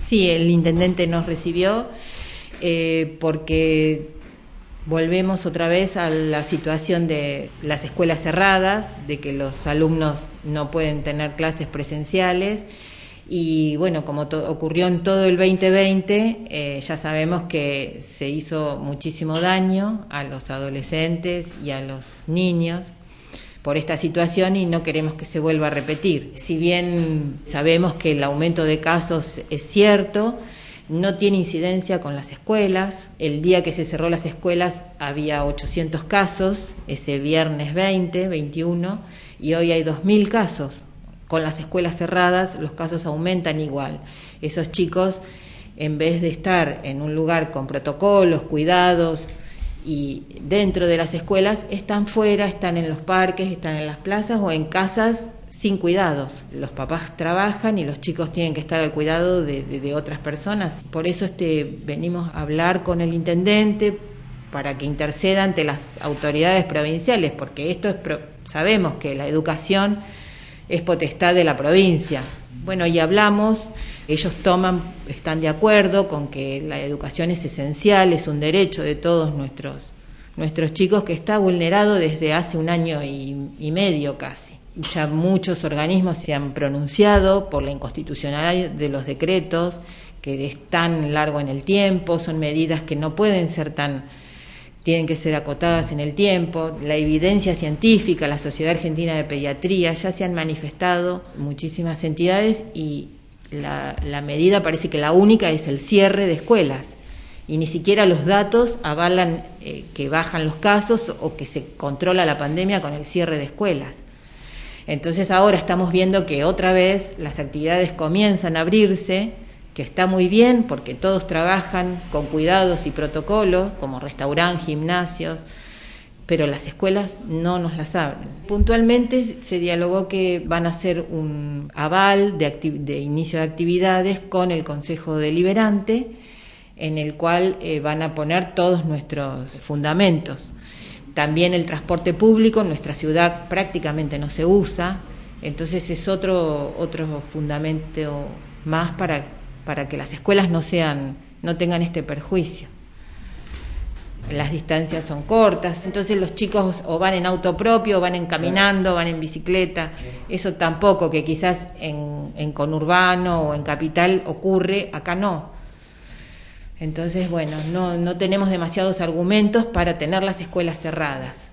Sí, el intendente nos recibió porque volvemos otra vez a la situación de las escuelas cerradas, de que los alumnos no pueden tener clases presenciales y bueno, como ocurrió en todo el 2020, ya sabemos que se hizo muchísimo daño a los adolescentes y a los niños por esta situación y no queremos que se vuelva a repetir. Si bien sabemos que el aumento de casos es cierto, no tiene incidencia con las escuelas. El día que se cerró las escuelas había 800 casos, ese viernes 21, y hoy hay 2.000 casos. Con las escuelas cerradas los casos aumentan igual. Esos chicos, en vez de estar en un lugar con protocolos, cuidados, y dentro de las escuelas están fuera, están en los parques, están en las plazas o en casas sin cuidados. Los papás trabajan y los chicos tienen que estar al cuidado de otras personas. Por eso venimos a hablar con el intendente para que interceda ante las autoridades provinciales, porque sabemos que la educación es potestad de la provincia. Bueno, y hablamos, ellos están de acuerdo con que la educación es esencial, es un derecho de todos nuestros chicos que está vulnerado desde hace 1 año y medio casi. Ya muchos organismos se han pronunciado por la inconstitucionalidad de los decretos, que es tan largo en el tiempo, son medidas que no pueden ser tienen que ser acotadas en el tiempo. La evidencia científica, la Sociedad Argentina de Pediatría, ya se han manifestado muchísimas entidades y la medida parece que la única es el cierre de escuelas. Y ni siquiera los datos avalan que bajan los casos o que se controla la pandemia con el cierre de escuelas. Entonces ahora estamos viendo que otra vez las actividades comienzan a abrirse, que está muy bien porque todos trabajan con cuidados y protocolos, como restaurantes, gimnasios, pero las escuelas no nos las abren. Puntualmente se dialogó que van a hacer un aval de inicio de actividades con el Consejo Deliberante, en el cual van a poner todos nuestros fundamentos. También el transporte público en nuestra ciudad prácticamente no se usa, entonces es otro fundamento más para que las escuelas no tengan este perjuicio. Las distancias son cortas, entonces los chicos o van en auto propio, o van caminando, van en bicicleta. Eso tampoco, que quizás en conurbano o en capital ocurre, acá no. Entonces, bueno, no tenemos demasiados argumentos para tener las escuelas cerradas.